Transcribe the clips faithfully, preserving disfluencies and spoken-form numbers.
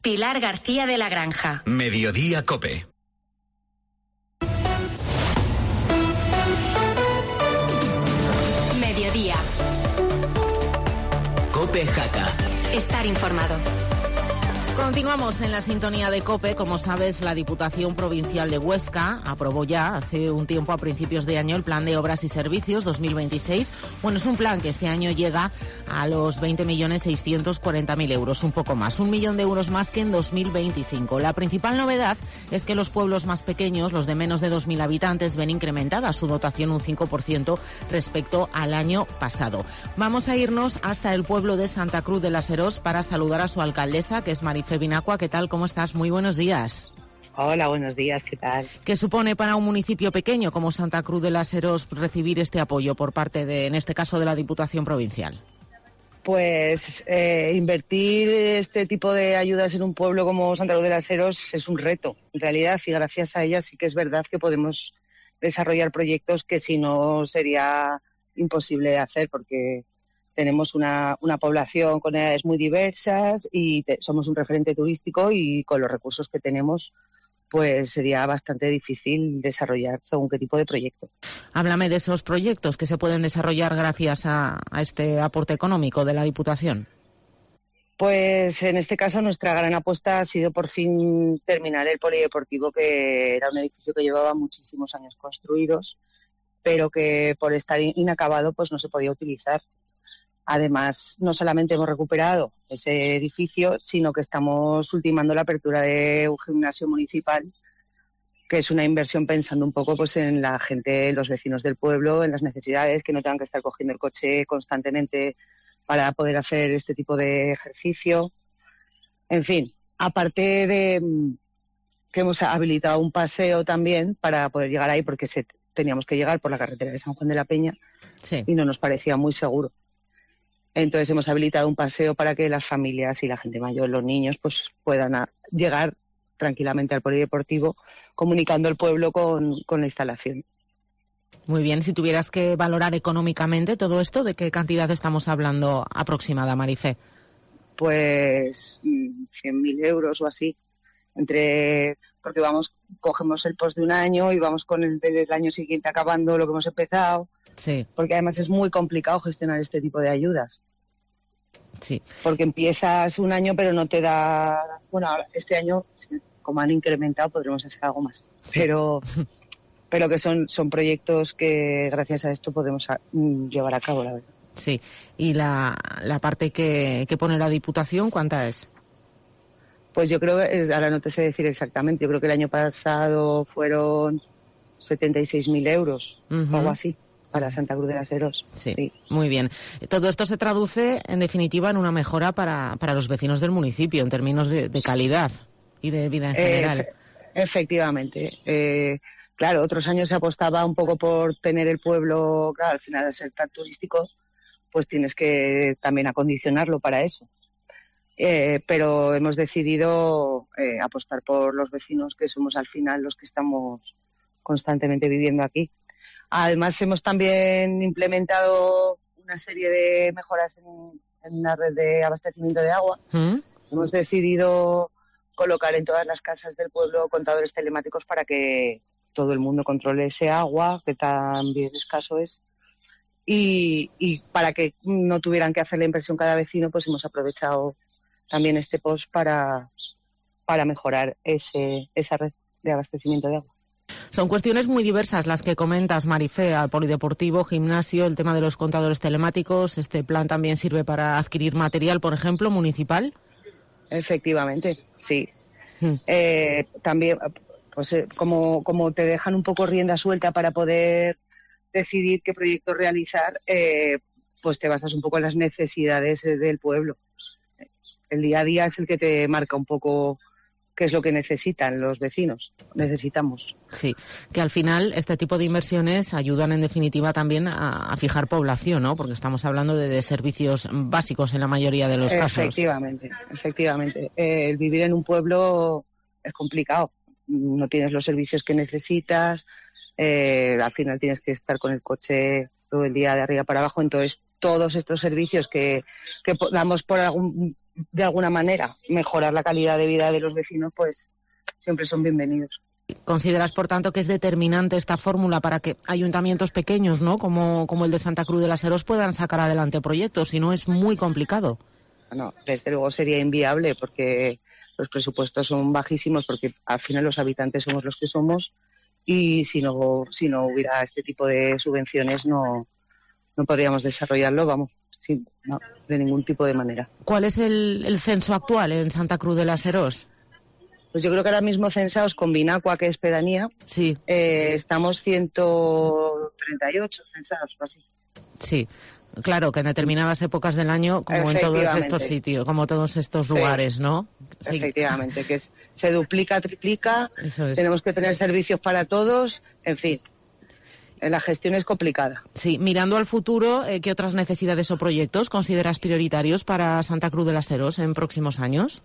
Pilar García de la Granja. Mediodía COPE. Mediodía. COPE Jaca. Estar informado. Continuamos en la sintonía de COPE. Como sabes, la Diputación Provincial de Huesca aprobó ya hace un tiempo, a principios de año, el Plan de Obras y Servicios dos mil veintiséis. Bueno, es un plan que este año llega a los veinte millones seiscientos cuarenta mil euros, un poco más, un millón de euros más que en dos mil veinticinco. La principal novedad es que los pueblos más pequeños, los de menos de dos mil habitantes, ven incrementada su dotación un cinco por ciento respecto al año pasado. Vamos a irnos hasta el pueblo de Santa Cruz de las Heros para saludar a su alcaldesa, que es Marife Binacua. ¿Qué tal? ¿Cómo estás? Muy buenos días. Hola, buenos días. ¿Qué tal? ¿Qué supone para un municipio pequeño como Santa Cruz de las Heros recibir este apoyo por parte de, en este caso, de la Diputación Provincial? Pues eh, invertir este tipo de ayudas en un pueblo como Santa Cruz de las Heros es un reto, en realidad, y gracias a ellas sí que es verdad que podemos desarrollar proyectos que si no sería imposible de hacer, porque tenemos una, una población con edades muy diversas y te, somos un referente turístico, y con los recursos que tenemos pues sería bastante difícil desarrollar según qué tipo de proyecto. Háblame de esos proyectos que se pueden desarrollar gracias a, a este aporte económico de la Diputación. Pues en este caso nuestra gran apuesta ha sido por fin terminar el polideportivo, que era un edificio que llevaba muchísimos años construidos, pero que por estar inacabado pues no se podía utilizar. Además, no solamente hemos recuperado ese edificio, sino que estamos ultimando la apertura de un gimnasio municipal, que es una inversión pensando un poco pues en la gente, los vecinos del pueblo, en las necesidades, que no tengan que estar cogiendo el coche constantemente para poder hacer este tipo de ejercicio. En fin, aparte de que hemos habilitado un paseo también para poder llegar ahí, porque se, teníamos que llegar por la carretera de San Juan de la Peña, sí, y no nos parecía muy seguro. Entonces hemos habilitado un paseo para que las familias y la gente mayor, los niños, pues puedan a, llegar tranquilamente al polideportivo, comunicando el pueblo con, con la instalación. Muy bien, si tuvieras que valorar económicamente todo esto, ¿de qué cantidad estamos hablando aproximada, Marife? Pues cien mil euros o así, entre porque vamos, cogemos el post de un año y vamos con el del año siguiente acabando lo que hemos empezado. Sí. Porque además es muy complicado gestionar este tipo de ayudas. Sí. Porque empiezas un año pero no te da... Bueno, este año, como han incrementado, podremos hacer algo más. Sí. Pero pero que son, son proyectos que gracias a esto podemos a, llevar a cabo, la verdad. Sí. ¿Y la, la parte que, que pone la Diputación, cuánta es? Pues yo creo que, ahora no te sé decir exactamente, yo creo que el año pasado fueron setenta y seis mil euros, uh-huh. algo así, para Santa Cruz de las Heros. Sí, sí, muy bien. Todo esto se traduce, en definitiva, en una mejora para, para los vecinos del municipio, en términos de, de calidad y de vida en general. Eh, efectivamente. Eh, claro, otros años se apostaba un poco por tener el pueblo, claro, al final de ser tan turístico, pues tienes que también acondicionarlo para eso. Eh, pero hemos decidido eh, apostar por los vecinos, que somos al final los que estamos constantemente viviendo aquí. Además, hemos también implementado una serie de mejoras en, en la red de abastecimiento de agua. ¿Mm? Hemos decidido colocar en todas las casas del pueblo contadores telemáticos para que todo el mundo controle ese agua, que tan bien escaso es. Y, y para que no tuvieran que hacer la inversión cada vecino, pues hemos aprovechado también este post para, para mejorar ese, esa red de abastecimiento de agua. Son cuestiones muy diversas las que comentas, Marife, al polideportivo, gimnasio, el tema de los contadores telemáticos. ¿Este plan también sirve para adquirir material, por ejemplo, municipal? Efectivamente, sí. Hmm. Eh, también, pues como, como te dejan un poco rienda suelta para poder decidir qué proyectos realizar, eh, pues te basas un poco en las necesidades del pueblo. El día a día es el que te marca un poco qué es lo que necesitan los vecinos, necesitamos. Sí, que al final este tipo de inversiones ayudan en definitiva también a, a fijar población, ¿no? Porque estamos hablando de, de servicios básicos en la mayoría de los casos. Efectivamente, efectivamente. Eh, el vivir en un pueblo es complicado, no tienes los servicios que necesitas, eh, al final tienes que estar con el coche todo el día de arriba para abajo, entonces todos estos servicios que, que damos por algún de alguna manera mejorar la calidad de vida de los vecinos, pues siempre son bienvenidos. ¿Consideras, por tanto, que es determinante esta fórmula para que ayuntamientos pequeños, ¿no?, como, como el de Santa Cruz de las Heros, puedan sacar adelante proyectos? Si no, es muy complicado. No, desde luego sería inviable porque los presupuestos son bajísimos, porque al final los habitantes somos los que somos y si no, si no hubiera este tipo de subvenciones no, no podríamos desarrollarlo, vamos, sí, no, de ningún tipo de manera. ¿Cuál es el, el censo actual en Santa Cruz de las Heros? Pues yo creo que ahora mismo censados con Binacua, que es pedanía, sí. eh, estamos ciento treinta y ocho censados o así. Sí, claro, que en determinadas épocas del año, como en todos estos sitios, como todos estos sí. lugares, ¿no? Sí. Efectivamente, que es, se duplica, triplica, Eso es. Tenemos que tener servicios para todos, en fin. La gestión es complicada. Sí, mirando al futuro, eh, ¿qué otras necesidades o proyectos consideras prioritarios para Santa Cruz de las Heros en próximos años?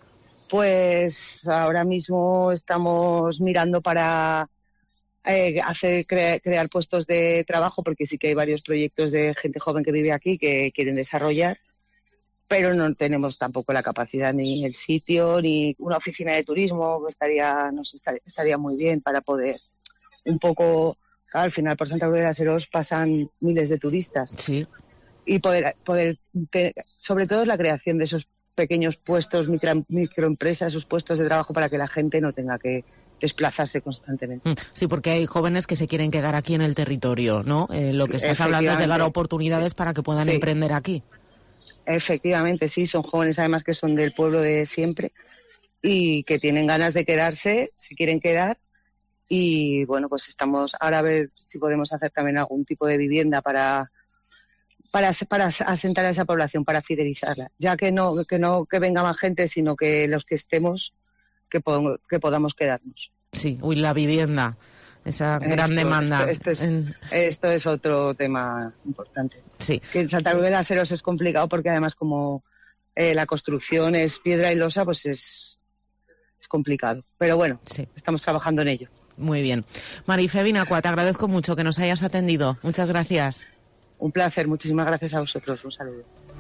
Pues ahora mismo estamos mirando para eh, hacer cre- crear puestos de trabajo, porque sí que hay varios proyectos de gente joven que vive aquí que quieren desarrollar, pero no tenemos tampoco la capacidad ni el sitio ni una oficina de turismo que estaría, nos estaría, estaría muy bien para poder un poco, claro, al final por Santa Cruz de las Heros pasan miles de turistas. Sí. Y poder, poder te, sobre todo la creación de esos pequeños puestos, micro, microempresas, esos puestos de trabajo para que la gente no tenga que desplazarse constantemente. Sí, porque hay jóvenes que se quieren quedar aquí en el territorio, ¿no? Eh, lo que estás hablando es de dar oportunidades sí. para que puedan sí. emprender aquí. Efectivamente, sí, son jóvenes además que son del pueblo de siempre y que tienen ganas de quedarse, se quieren quedar y bueno, pues estamos ahora a ver si podemos hacer también algún tipo de vivienda para Para, para asentar a esa población, para fidelizarla, ya que no que no que venga más gente, sino que los que estemos, que, pod- que podamos quedarnos. Sí, uy, la vivienda, esa esto, gran demanda. Esto, esto, es, en... esto es otro tema importante. Sí. Que en Santa Cruz de las Heros es complicado porque además como eh, la construcción es piedra y losa, pues es, es complicado. Pero bueno, sí. estamos trabajando en ello. Muy bien. Marife Binacua, te agradezco mucho que nos hayas atendido. Muchas gracias. Un placer, muchísimas gracias a vosotros. Un saludo.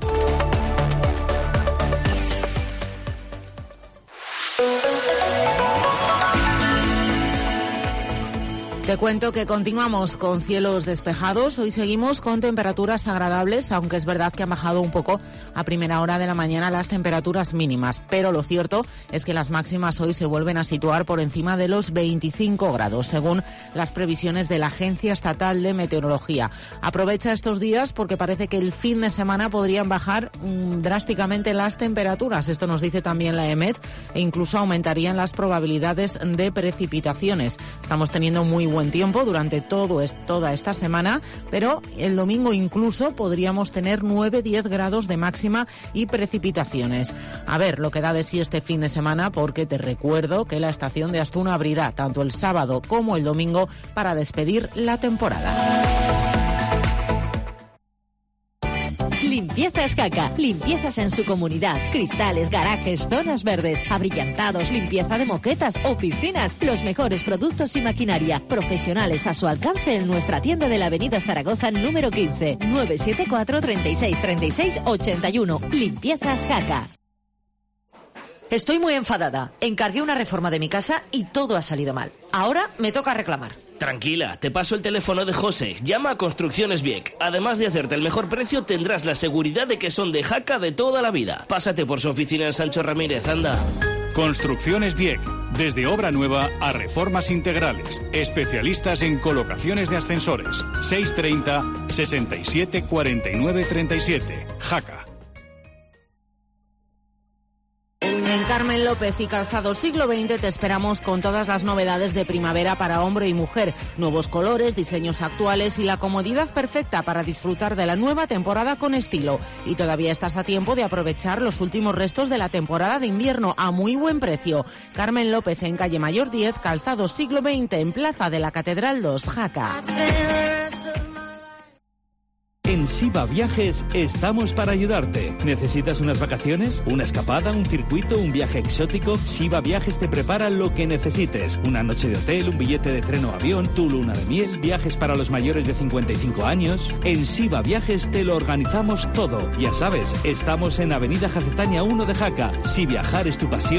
Te cuento que continuamos con cielos despejados. Hoy seguimos con temperaturas agradables, aunque es verdad que han bajado un poco a primera hora de la mañana las temperaturas mínimas. Pero lo cierto es que las máximas hoy se vuelven a situar por encima de los veinticinco grados, según las previsiones de la Agencia Estatal de Meteorología. Aprovecha estos días porque parece que el fin de semana podrían bajar mmm, drásticamente las temperaturas. Esto nos dice también la EMET, e incluso aumentarían las probabilidades de precipitaciones. Estamos teniendo muy buen tiempo durante todo es, toda esta semana, pero el domingo incluso podríamos tener nueve a diez grados de máxima y precipitaciones. A ver lo que da de sí este fin de semana, porque te recuerdo que la estación de Astuna abrirá tanto el sábado como el domingo para despedir la temporada. Limpiezas Jaca. Limpiezas en su comunidad. Cristales, garajes, zonas verdes, abrillantados, limpieza de moquetas o piscinas. Los mejores productos y maquinaria. Profesionales a su alcance en nuestra tienda de la Avenida Zaragoza número quince. nueve siete cuatro, treinta y seis, treinta y seis, ochenta y uno. Limpiezas Jaca. Estoy muy enfadada. Encargué una reforma de mi casa y todo ha salido mal. Ahora me toca reclamar. Tranquila, te paso el teléfono de José. Llama a Construcciones Vieck. Además de hacerte el mejor precio, tendrás la seguridad de que son de Jaca de toda la vida. Pásate por su oficina en Sancho Ramírez, anda. Construcciones Vieck. Desde obra nueva a reformas integrales. Especialistas en colocaciones de ascensores. seiscientos treinta, sesenta y siete, cuarenta y nueve, treinta y siete. Jaca. En Carmen López y Calzado Siglo veinte te esperamos con todas las novedades de primavera para hombre y mujer, nuevos colores, diseños actuales y la comodidad perfecta para disfrutar de la nueva temporada con estilo. Y todavía estás a tiempo de aprovechar los últimos restos de la temporada de invierno a muy buen precio. Carmen López en calle Mayor diez, Calzado Siglo veinte, en Plaza de la Catedral dos, Jaca. En Siva Viajes estamos para ayudarte. ¿Necesitas unas vacaciones? ¿Una escapada? ¿Un circuito? ¿Un viaje exótico? Siva Viajes te prepara lo que necesites. Una noche de hotel, un billete de tren o avión, tu luna de miel, viajes para los mayores de cincuenta y cinco años. En Siva Viajes te lo organizamos todo. Ya sabes, estamos en Avenida Jacetaña uno de Jaca. Si viajar es tu pasión,